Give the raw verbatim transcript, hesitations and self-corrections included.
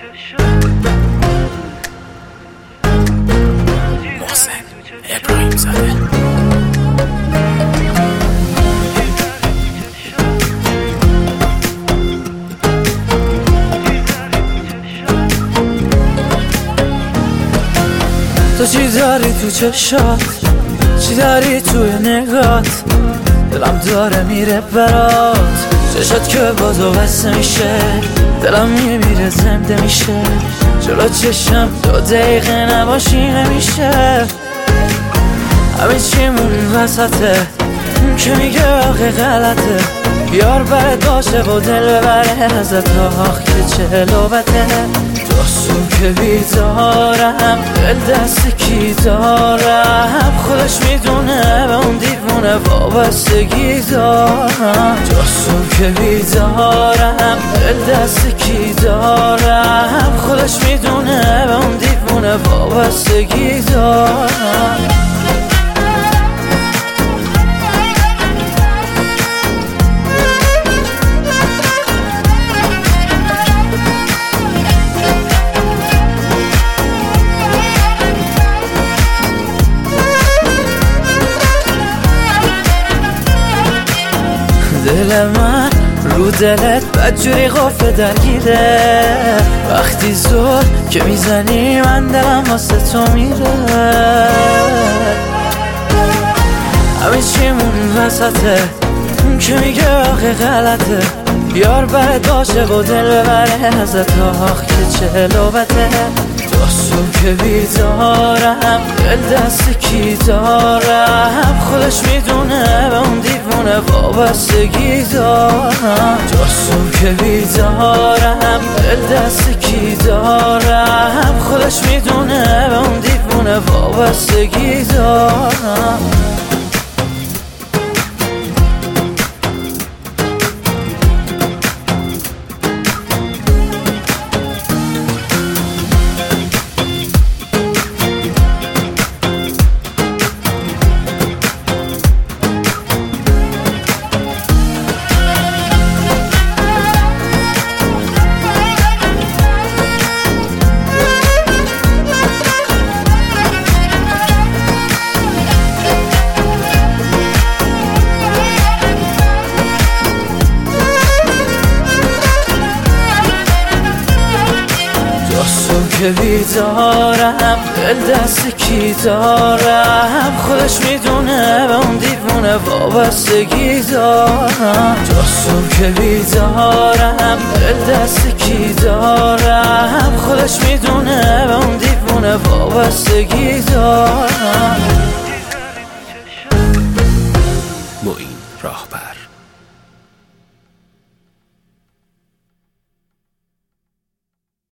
محسن ابراهیم زاده. تو چی داری تو چشات، چی داری توی نگات، دلم داره میره برات، چشات که بازو بسته میشه، دلم میمیره زنده میشه، جلو چشم دو دقیقه نباشی نمیشه. همه چیمون وسطه، اون که میگه آخه غلطه، بیار برد باشه و دل ببره ازت، آخ که چه لوبته. دستون که بیدارم، دل دست کی دارم، خودش میدونه به اون دیوونه وابستگی دارم. دستون که بیدارم، دل دست کی دارم، خودش میدونه به اون دیوونه وابستگی دارم. دل من رو دلت بدجوری قفل درگیره، وقتی زور که میزنی من دلم واسه تو میره. همه چیمون وسطه، اون که میگه آخه غلطه، بیار برد باشه و دل ببره ازت، آخ که چه لوبته. دستون که بیدارم، دل دست کی دارم، خودش میدونه به اون دیوونه وابستگی دارم. دستون که بیدارم، دل دست کی دارم، خودش میدونه به اون دیوونه وابستگی دارم. که بیدارم، دل دست کی دارم، خودش میدونه به اون دیوونه وابستگی دارم. جاسم که بیدارم، دل دست کی دارم، خودش میدونه به اون دیوونه وابستگی دارم. معین راهبر.